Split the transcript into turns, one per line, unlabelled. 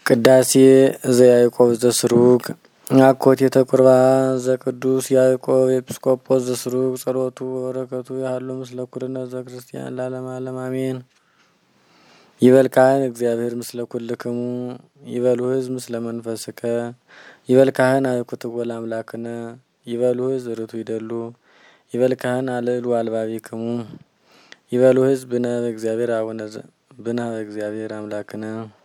ቅዳሴ ዘያዕቆብ ዘስሩግ አኮቴተ ቁርባን ዘቅዱስ ያዕቆብ ኤጲስቆጶስ ዘስሩግ ጸሎቱ ወበረከቱ ያህሉ ምስለ ኩልነ ህዝበ ክርስቲያን ለዓለመ ዓለም አሜን። ይበል ካህን እግዚአብሔር ምስለ ኩልክሙ ይበሉ ህዝብ ምስለ መንፈስከ ይበል ካህን አኩትዎ ለአምላክነ ይበሉ ህዝብ ርቱ ይደሉ ይበል ካህን አልዕሉ አልባቢክሙ ይበሉ ህዝብ ብነ እግዚአብሔር አቡነ ብነ እግዚአብሔር አምላክነ